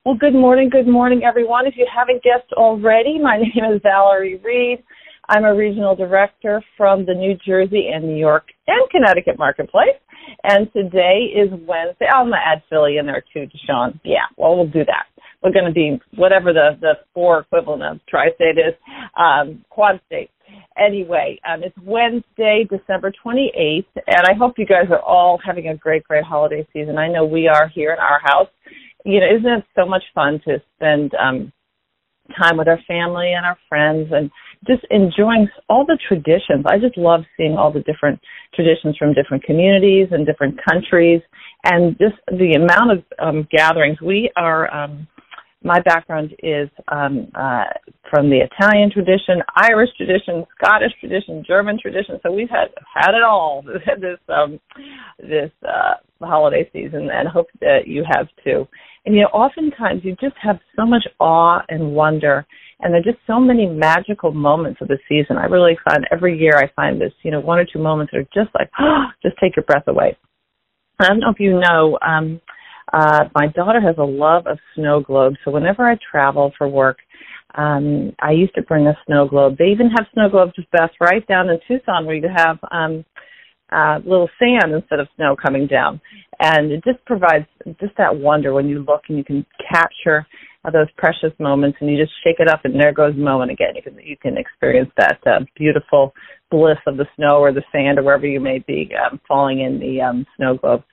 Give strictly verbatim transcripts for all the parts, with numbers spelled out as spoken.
Well, good morning, good morning, everyone. If you haven't guessed already, my name is Valerie Reed. I'm a regional director from the New Jersey and New York and Connecticut marketplace. And today is Wednesday. I'm going to add Philly in there too, Deshaun. Yeah, well, we'll do that. We're going to be whatever the, the four equivalent of tri-state is, um, quad state. Anyway, um, it's Wednesday, December twenty-eighth, and I hope you guys are all having a great, great holiday season. I know we are here in our house. You know, isn't it so much fun to spend um, time with our family and our friends and just enjoying all the traditions. I just love seeing all the different traditions from different communities and different countries, and just the amount of um, gatherings. We are, um, my background is um, uh, from the Italian tradition, Irish tradition, Scottish tradition, German tradition, so we've had had it all this um, this uh, holiday season, and hope that you have too. And, you know, oftentimes you just have so much awe and wonder, and there are just so many magical moments of the season. I really find every year I find this, you know, one or two moments that are just like, oh, just take your breath away. I don't know if you know, um, uh, my daughter has a love of snow globes, so whenever I travel for work, um, I used to bring a snow globe. They even have snow globes, Beth, right down in Tucson where you have um, uh, little sand instead of snow coming down. And it just provides just that wonder when you look and you can capture uh, those precious moments, and you just shake it up and there goes mowing again. You can you can experience that uh, beautiful bliss of the snow or the sand or wherever you may be um, falling in the um, snow globe.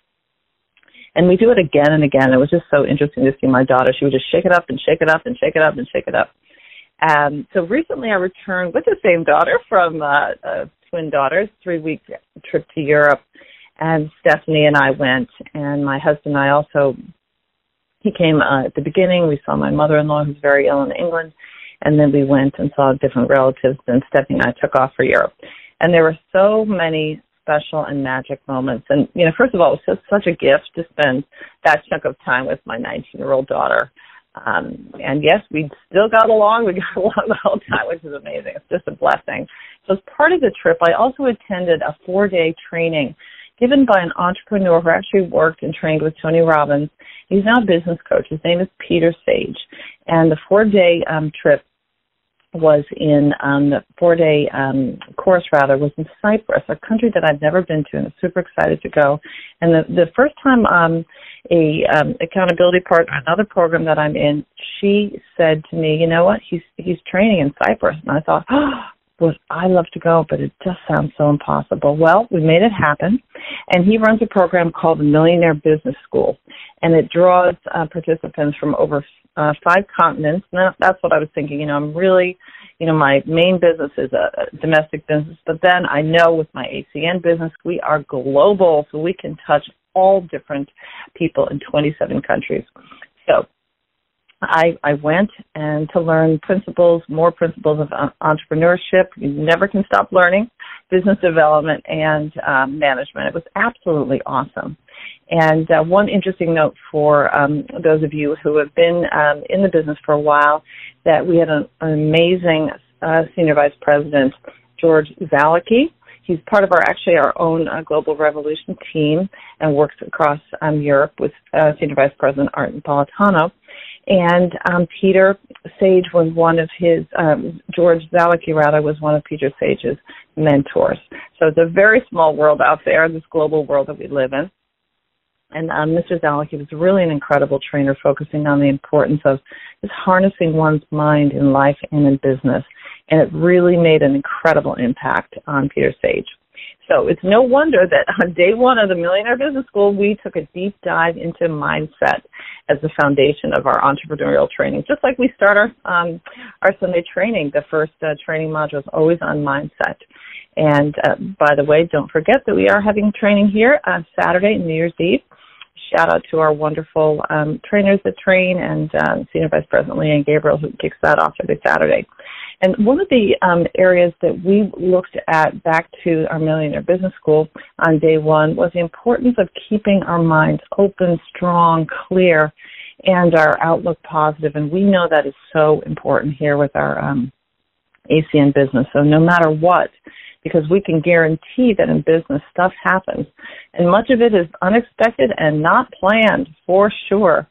And we do it again and again. It was just so interesting to see my daughter. She would just shake it up and shake it up and shake it up and shake it up. Um, so recently I returned with the same daughter from uh, uh, twin daughters, three-week trip to Europe. And Stephanie and I went, and my husband and I also, he came uh, at the beginning. We saw my mother-in-law who's very ill in England, and then we went and saw different relatives, and Stephanie and I took off for Europe. And there were so many special and magic moments. And, you know, first of all, it was just such a gift to spend that chunk of time with my nineteen-year-old daughter. Um, and, yes, we still got along. We got along the whole time, which is amazing. It's just a blessing. So as part of the trip, I also attended a four-day training given by an entrepreneur who actually worked and trained with Tony Robbins. He's now a business coach. His name is Peter Sage. And the four-day um, trip was in, um, the four-day um, course, rather, was in Cyprus, a country that I've never been to, and I'm super excited to go. And the, the first time um, a um, accountability partner, another program that I'm in, she said to me, you know what, he's, he's training in Cyprus. And I thought, oh, would I love to go, but it just sounds so impossible. Well, we made it happen, and he runs a program called the Millionaire Business School, and it draws uh, participants from over uh, five continents. And that's what I was thinking. You know, I'm really, you know, my main business is a, a domestic business, but then I know with my A C N business, we are global, so we can touch all different people in twenty-seven countries. So I, I went and to learn principles, more principles of uh, entrepreneurship. You never can stop learning, business development, and um, management. It was absolutely awesome. And uh, one interesting note for um, those of you who have been um, in the business for a while, that we had an, an amazing uh, senior vice president, George Zalicki. He's part of our, actually our own uh, Global Revolution team and works across um, Europe with uh, Senior Vice President Art Napolitano. And um, Peter Sage was one of his, um, George Zalicki, rather, was one of Peter Sage's mentors. So it's a very small world out there, this global world that we live in. And um, Mister Zalicki was really an incredible trainer, focusing on the importance of just harnessing one's mind in life and in business. And it really made an incredible impact on Peter Sage. So it's no wonder that on day one of the Millionaire Business School, we took a deep dive into mindset as the foundation of our entrepreneurial training. Just like we start our um, our Sunday training, the first uh, training module is always on mindset. And uh, by the way, don't forget that we are having training here on Saturday, New Year's Eve. Shout out to our wonderful um, trainers that train, and uh, Senior Vice President Leanne Gabriel, who kicks that off every Saturday. And one of the um, areas that we looked at back to our Millionaire Business School on day one was the importance of keeping our minds open, strong, clear, and our outlook positive. And we know that is so important here with our um, A C N business. So no matter what, because we can guarantee that in business stuff happens. And much of it is unexpected and not planned, for sure.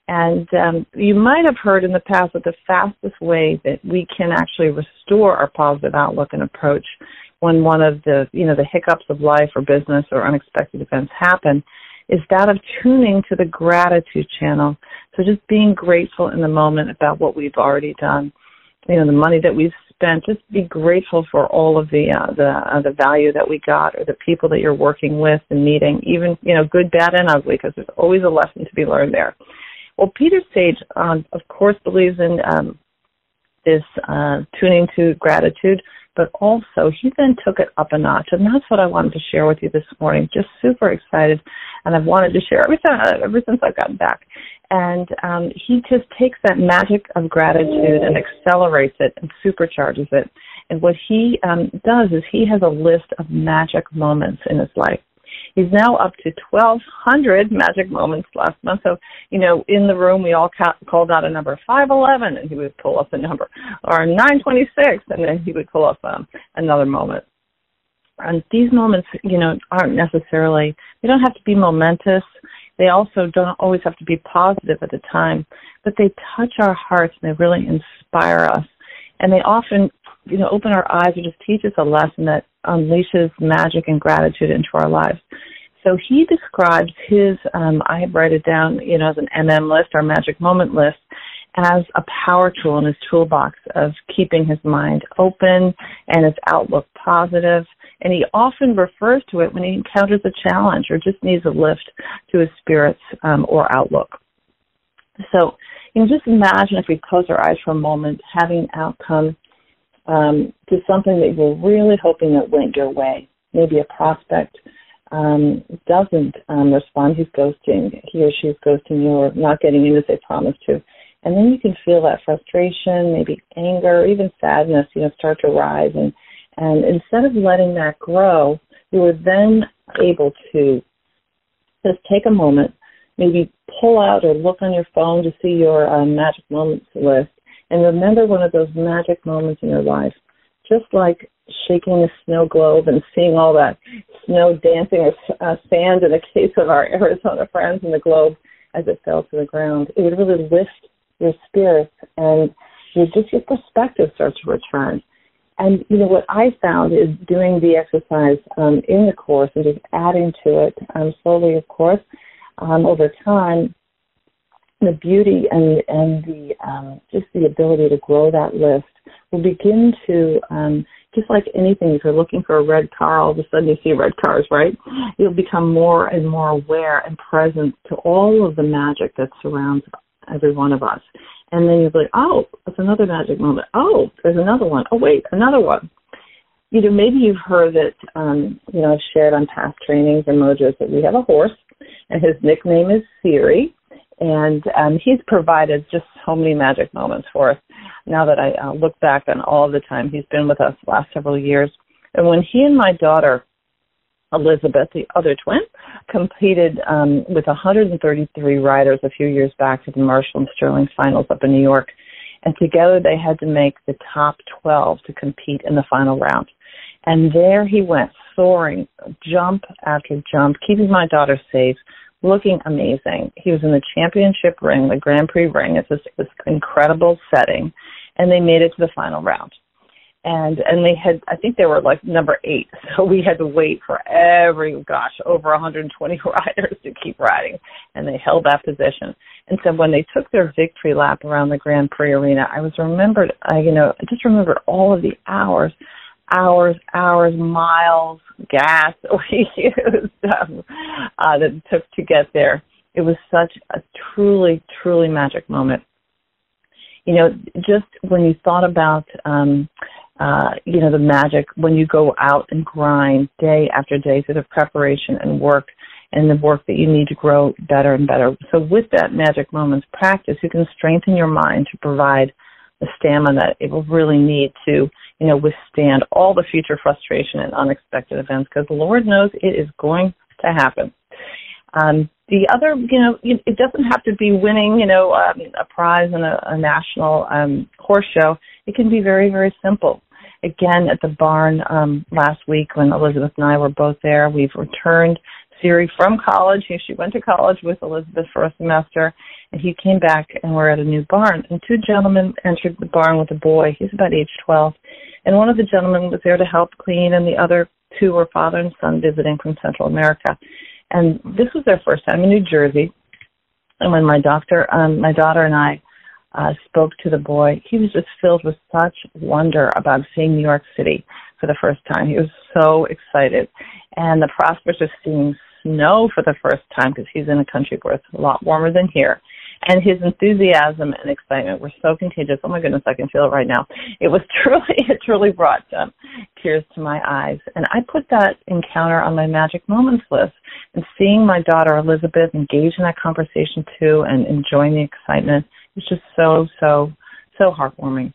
And um, you might have heard in the past that the fastest way that we can actually restore our positive outlook and approach when one of the, you know, the hiccups of life or business or unexpected events happen is that of tuning to the gratitude channel. So just being grateful in the moment about what we've already done, you know, the money that we've spent. Just be grateful for all of the uh, the uh, the value that we got, or the people that you're working with and meeting, even, you know, good, bad, and ugly, because there's always a lesson to be learned there. Well, Peter Sage, um, of course, believes in um, this uh, tuning to gratitude, but also he then took it up a notch, and that's what I wanted to share with you this morning. Just super excited, and I've wanted to share every time, ever since I've gotten back. And um, he just takes that magic of gratitude and accelerates it and supercharges it. And what he um, does is he has a list of magic moments in his life. He's now up to twelve hundred magic moments last month. So, you know, in the room, we all ca- called out a number five eleven, and he would pull up a number, or nine twenty-six, and then he would pull up um, another moment. And these moments, you know, aren't necessarily, they don't have to be momentous. They also don't always have to be positive at the time, but they touch our hearts and they really inspire us. And they often, you know, open our eyes and just teach us a lesson that unleashes magic and gratitude into our lives. So he describes his, um, I write it down, you know, as an M M list, our magic moment list, as a power tool in his toolbox of keeping his mind open and his outlook positive. And he often refers to it when he encounters a challenge or just needs a lift to his spirits um, or outlook. So, you know, just imagine, if we close our eyes for a moment, having an outcome um, to something that you're really hoping that went your way. Maybe a prospect um, doesn't um, respond. He's ghosting. He or she is ghosting you or not getting in as they promised to. And then you can feel that frustration, maybe anger, even sadness, you know, start to rise. And, and instead of letting that grow, you are then able to just take a moment, maybe pull out or look on your phone to see your um, magic moments list, and remember one of those magic moments in your life, just like shaking a snow globe and seeing all that snow dancing or uh, sand in the case of our Arizona friends in the globe as it fell to the ground. It would really lift your spirits, and your, just your perspective starts to return. And, you know, what I found is doing the exercise um, in the course and just adding to it um, slowly, of course, um, over time, the beauty and, and the um, just the ability to grow that list will begin to, um, just like anything, if you're looking for a red car, all of a sudden you see red cars, right? You'll become more and more aware and present to all of the magic that surrounds every one of us. And then you'll be like, oh, that's another magic moment. Oh, there's another one. Oh, wait, another one. You know, maybe you've heard that, um, you know, I've shared on past trainings and mojos that we have a horse, and his nickname is Siri. And um, he's provided just so many magic moments for us. Now that I uh, look back on all the time he's been with us the last several years. And when he and my daughter, Elizabeth, the other twin, competed um, with one hundred thirty-three riders a few years back to the Marshall and Sterling finals up in New York. And together they had to make the top twelve to compete in the final round. And there he went, soaring, jump after jump, keeping my daughter safe, looking amazing. He was in the championship ring, the Grand Prix ring. It's this, this incredible setting. And they made it to the final round. And and they had, I think they were like number eight. So we had to wait for every, gosh, over one hundred twenty riders to keep riding. And they held that position. And so when they took their victory lap around the Grand Prix arena, I was remembered, I, you know, I just remembered all of the hours, hours, hours, miles, gas that we used um, uh, that it took to get there. It was such a truly, truly magic moment. You know, just when you thought about, um, uh, you know, the magic, when you go out and grind day after day through the preparation and work and the work that you need to grow better and better. So with that magic moments practice, you can strengthen your mind to provide the stamina that it will really need to, you know, withstand all the future frustration and unexpected events, because the Lord knows it is going to happen. Um, the other, you know, it doesn't have to be winning, you know, um, a prize in a, a national um, horse show. It can be very, very simple. Again, at the barn um, last week when Elizabeth and I were both there, we've returned Siri from college. He, she went to college with Elizabeth for a semester, and he came back, and we're at a new barn. And two gentlemen entered the barn with a boy. He's about age twelve. And one of the gentlemen was there to help clean, and the other two were father and son visiting from Central America. And this was their first time in New Jersey. And when my doctor, um, my daughter and I uh, spoke to the boy, he was just filled with such wonder about seeing New York City for the first time. He was so excited. And the prospect of seeing snow for the first time, because he's in a country where it's a lot warmer than here. And his enthusiasm and excitement were so contagious. Oh, my goodness, I can feel it right now. It was truly, it truly brought um, tears to my eyes. And I put that encounter on my magic moments list. And seeing my daughter, Elizabeth, engage in that conversation, too, and enjoying the excitement, was just so, so, so heartwarming.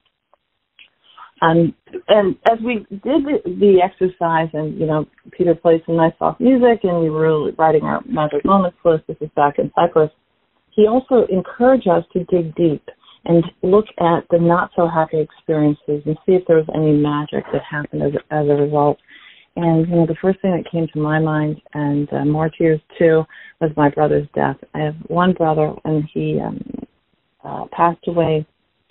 Um, and as we did the, the exercise, and, you know, Peter played some nice soft music, and we were writing our magic moments list. This is back in Cyprus. He also encouraged us to dig deep and look at the not-so-happy experiences and see if there was any magic that happened as, as a result. And, you know, the first thing that came to my mind, and uh, more tears too, was my brother's death. I have one brother, and he um, uh, passed away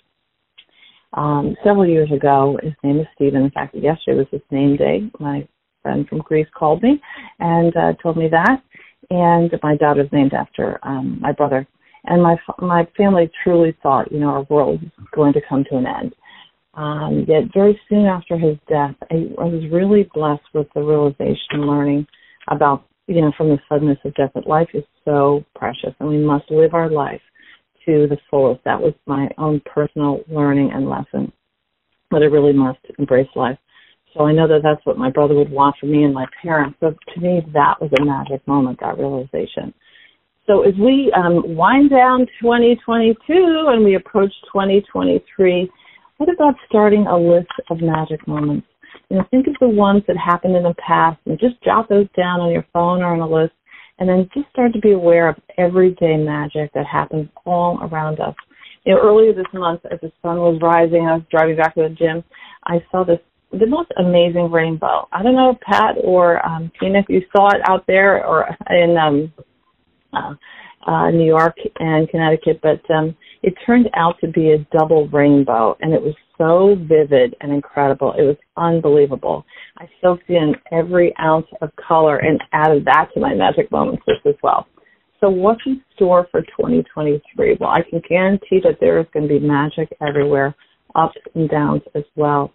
um, several years ago. His name is Stephen. In fact, yesterday was his name day. My friend from Greece called me and uh, told me that. And my daughter's named after um, my brother. And my my family truly thought, you know, our world was going to come to an end. Um, yet very soon after his death, I, I was really blessed with the realization and learning about, you know, from the suddenness of death, that life is so precious and we must live our life to the fullest. That was my own personal learning and lesson, that I really must embrace life. So I know that that's what my brother would want for me and my parents. So to me, that was a magic moment, that realization. So as we um, wind down twenty twenty-two and we approach twenty twenty-three, what about starting a list of magic moments? You know, think of the ones that happened in the past and just jot those down on your phone or on a list, and then just start to be aware of everyday magic that happens all around us. You know, earlier this month, as the sun was rising, I was driving back to the gym, I saw this the most amazing rainbow. I don't know, Pat or um, Tina, if you saw it out there or in um, uh, uh, New York and Connecticut, but um, it turned out to be a double rainbow, and it was so vivid and incredible. It was unbelievable. I soaked in every ounce of color and added that to my magic moments list as well. So what's in store for twenty twenty-three? Well, I can guarantee that there is going to be magic everywhere, ups and downs as well.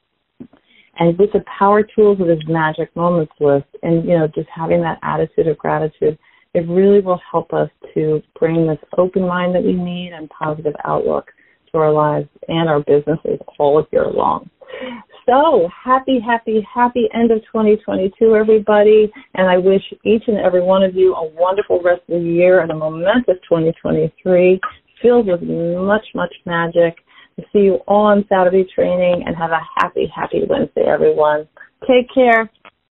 And with the power tools of this magic moments list and, you know, just having that attitude of gratitude, it really will help us to bring this open mind that we need and positive outlook to our lives and our businesses all year long. So happy, happy, happy end of twenty twenty-two, everybody. And I wish each and every one of you a wonderful rest of the year and a momentous twenty twenty-three filled with much, much magic. To see you all on Saturday training, and have a happy, happy Wednesday, everyone. Take care.